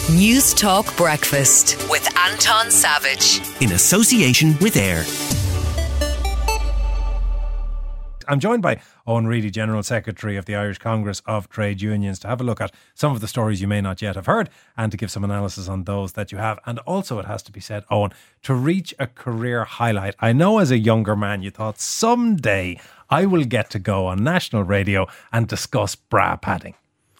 News Talk Breakfast with Anton Savage. In association with AIR. I'm joined by Owen Reedy, General Secretary of the Irish Congress of Trade Unions, to have a look at some of the stories you may not yet have heard and to give some analysis on those that you have. And also, it has to be said, Owen, to reach a career highlight. I know as a younger man you thought someday I will get to go on national radio and discuss bra padding.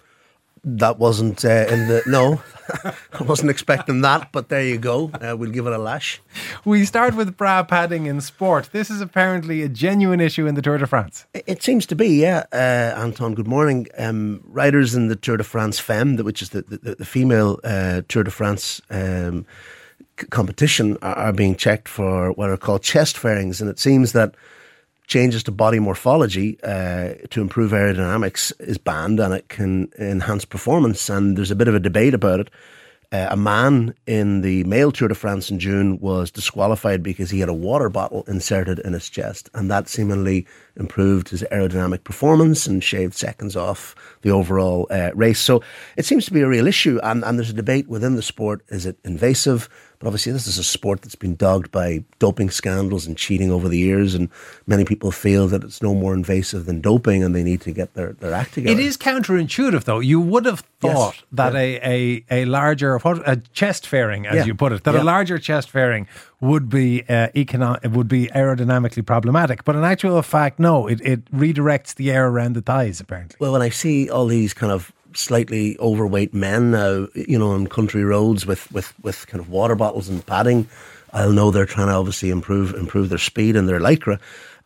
That wasn't no, I wasn't expecting that, but there you go. We'll give it a lash. We start with bra padding in sport. This is apparently a genuine issue in the Tour de France. It seems to be, yeah. Anton, good morning. Riders in the Tour de France Femme, which is the female Tour de France competition, are being checked for what are called chest fairings, and it seems that changes to body morphology to improve aerodynamics is banned, and it can enhance performance. And there's a bit of a debate about it. A man in the male Tour de France in June was disqualified because he had a water bottle inserted in his chest, and that seemingly improved his aerodynamic performance and shaved seconds off the overall race. So it seems to be a real issue, and there's a debate within the sport. Is it invasive? But obviously this is a sport that's been dogged by doping scandals and cheating over the years, and many people feel that it's no more invasive than doping and they need to get their act together. It is counterintuitive though. You would have thought that a larger, a chest fairing, as you put it, that a larger chest fairing would be aerodynamically problematic. But in actual fact, no, it redirects the air around the thighs, apparently. Well, when I see all these kind of slightly overweight men now, on country roads with kind of water bottles and padding, I'll know they're trying to obviously improve their speed and their lycra.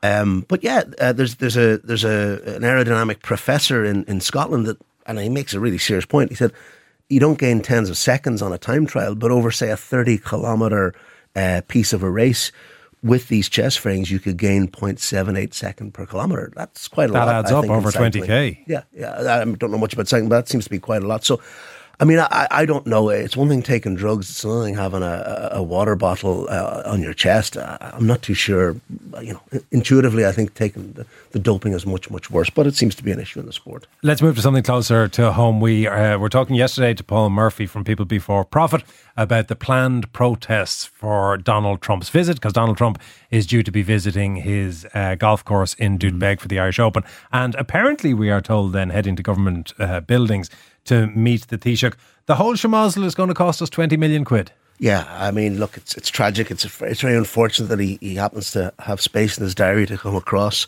But yeah, there's an aerodynamic professor in Scotland that, and he makes a really serious point. He said, you don't gain tens of seconds on a time trial, but over say a 30-kilometre piece of a race, with these chest fairings, you could gain 0.78 second per kilometre. That's quite a lot. That adds up over 20k. Yeah. I don't know much about cycling, but that seems to be quite a lot. So, I mean, I don't know. It's one thing taking drugs. It's another thing having a water bottle on your chest. I'm not too sure. Intuitively, I think taking the doping is much, much worse. But it seems to be an issue in the sport. Let's move to something closer to home. We were talking yesterday to Paul Murphy from People Before Profit about the planned protests for Donald Trump's visit, because Donald Trump is due to be visiting his golf course in Doonbeg for the Irish Open. And apparently, we are told then, heading to government buildings to meet the Taoiseach. The whole schmozzle is going to cost us 20 million quid. Yeah, I mean, look, it's tragic. It's very unfortunate that he happens to have space in his diary to come across.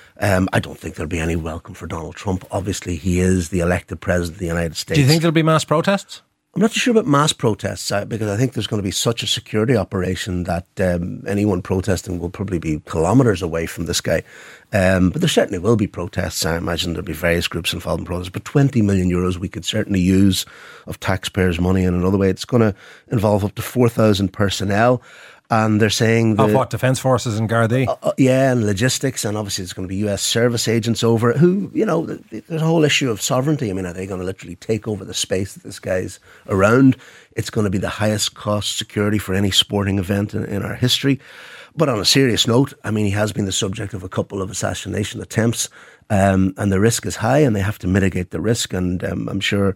I don't think there'll be any welcome for Donald Trump. Obviously, he is the elected president of the United States. Do you think there'll be mass protests? I'm not too sure about mass protests because I think there's going to be such a security operation that anyone protesting will probably be kilometres away from this guy. But there certainly will be protests. I imagine there'll be various groups involved in protests. But 20 million euros we could certainly use of taxpayers' money in another way. It's going to involve up to 4,000 personnel. And they're saying of what, Defence Forces in Gardaí? And logistics, and obviously it's going to be US service agents over it who, there's a whole issue of sovereignty. I mean, are they going to literally take over the space that this guy's around? It's going to be the highest cost security for any sporting event in our history. But on a serious note, I mean, he has been the subject of a couple of assassination attempts, and the risk is high, and they have to mitigate the risk. And I'm sure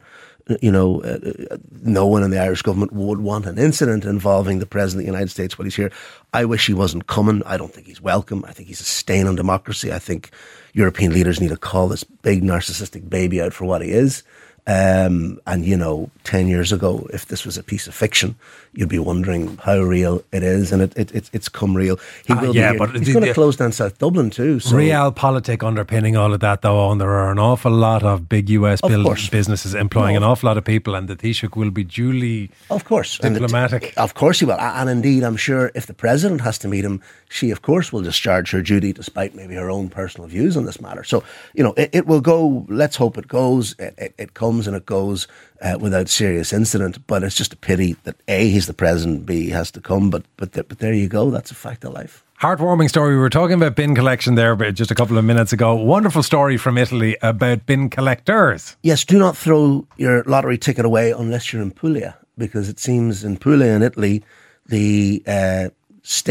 no one in the Irish government would want an incident involving the President of the United States while he's here. I wish he wasn't coming. I don't think he's welcome. I think he's a stain on democracy. I think European leaders need to call this big narcissistic baby out for what he is. And 10 years ago, if this was a piece of fiction, you'd be wondering how real it is, and it's come real. He will be here. But he's going to close down South Dublin too. So. Realpolitik underpinning all of that, though, and there are an awful lot of big US businesses employing an awful lot of people, and the Taoiseach will be duly diplomatic. Of course he will. And indeed, I'm sure if the President has to meet him, she, of course, will discharge her duty despite maybe her own personal views on this matter. So, it will go. Let's hope it goes. It comes and it goes without serious incident. But it's just a pity that A, he's the president, B, he has to come. But there you go. That's a fact of life. Heartwarming story. We were talking about bin collection there just a couple of minutes ago. Wonderful story from Italy about bin collectors. Yes, do not throw your lottery ticket away unless you're in Puglia, because it seems in Puglia in Italy, the state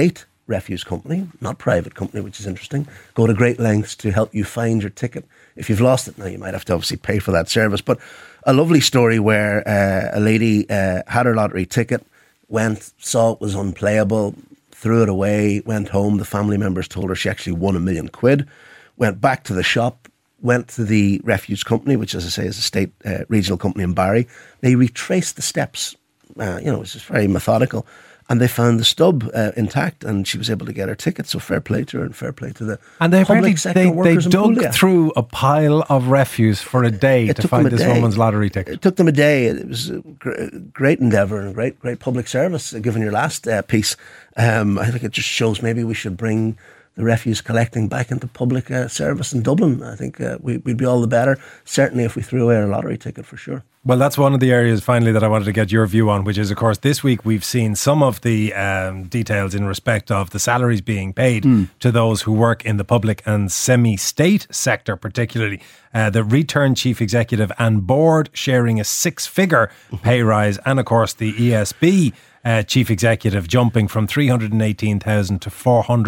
refuse company, not private company, which is interesting, go to great lengths to help you find your ticket. If you've lost it, now you might have to obviously pay for that service. But a lovely story where a lady had her lottery ticket, went, saw it was unplayable, threw it away, went home. The family members told her she actually won £1 million, went back to the shop, went to the refuse company, which, as I say, is a state regional company in Barry. They retraced the steps. It was just very methodical. And they found the stub intact, and she was able to get her ticket. So fair play to her and fair play to the public sector workers. They dug through a pile of refuse for a day to find this woman's lottery ticket. It took them a day. It was a great endeavour and great public service, given your last piece. I think it just shows maybe we should bring the refuse collecting back into public service in Dublin. I think we'd be all the better, certainly if we threw away our lottery ticket, for sure. Well, that's one of the areas, finally, that I wanted to get your view on, which is, of course, this week we've seen some of the details in respect of the salaries being paid to those who work in the public and semi-state sector, particularly. The Return chief executive and board sharing a 6-figure pay rise, and, of course, the ESB chief executive jumping from 318,000 to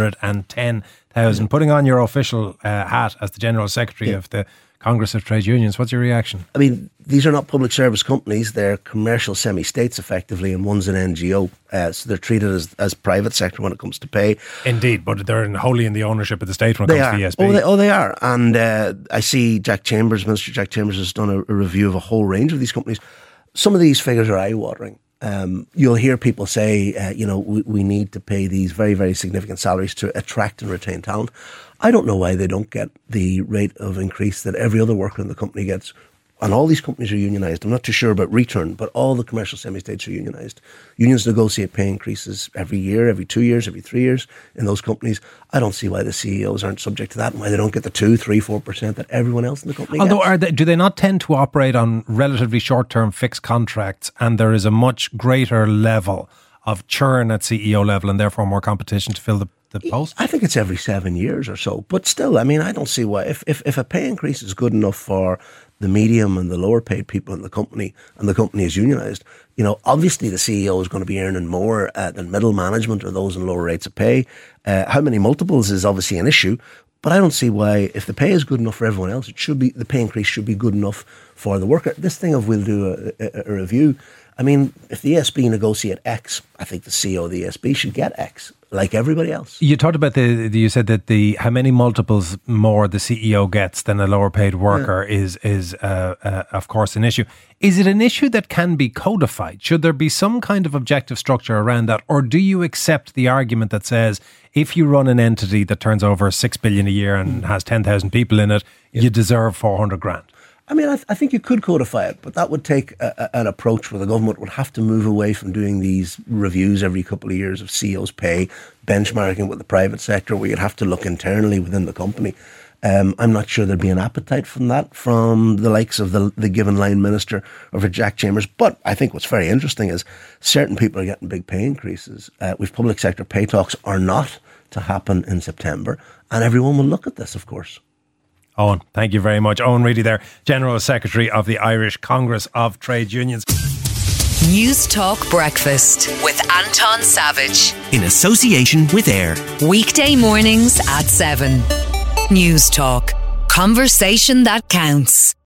410,000. Putting on your official hat as the General Secretary of the Congress of Trade Unions, what's your reaction? I mean, these are not public service companies, they're commercial semi-states effectively, and one's an NGO, so they're treated as private sector when it comes to pay. Indeed, but they're wholly in the ownership of the state when it comes to the ESB. They are, and I see Minister Jack Chambers has done a review of a whole range of these companies. Some of these figures are eye-watering. You'll hear people say, we need to pay these very, very significant salaries to attract and retain talent. I don't know why they don't get the rate of increase that every other worker in the company gets. And all these companies are unionised. I'm not too sure about Return, but all the commercial semi-states are unionised. Unions negotiate pay increases every year, every 2 years, every 3 years in those companies. I don't see why the CEOs aren't subject to that and why they don't get the 2, 3, 4% that everyone else in the company gets. Do they not tend to operate on relatively short-term fixed contracts, and there is a much greater level of churn at CEO level and therefore more competition to fill the post? I think it's every 7 years or so. But still, I mean, I don't see why. If a pay increase is good enough for the medium and the lower paid people in the company, and the company is unionised, obviously the CEO is going to be earning more than middle management or those in lower rates of pay. How many multiples is obviously an issue, but I don't see why, if the pay is good enough for everyone else, the pay increase should be good enough for the worker. This thing of we'll do a review. I mean, if the ESB negotiate X, I think the CEO of the ESB should get X, like everybody else. You talked about you said that how many multiples more the CEO gets than a lower paid worker is of course an issue. Is it an issue that can be codified? Should there be some kind of objective structure around that? Or do you accept the argument that says if you run an entity that turns over 6 billion a year and has 10,000 people in it, you deserve 400 grand? I mean, I think you could codify it, but that would take an approach where the government would have to move away from doing these reviews every couple of years of CEOs' pay, benchmarking with the private sector, where you'd have to look internally within the company. I'm not sure there'd be an appetite from that from the likes of the given line minister or for Jack Chambers. But I think what's very interesting is certain people are getting big pay increases. With public sector pay talks are not to happen in September, and everyone will look at this, of course. Owen, thank you very much. Owen Reedy there, General Secretary of the Irish Congress of Trade Unions. News Talk Breakfast with Anton Savage. In association with AIR. Weekday mornings at 7. News Talk. Conversation that counts.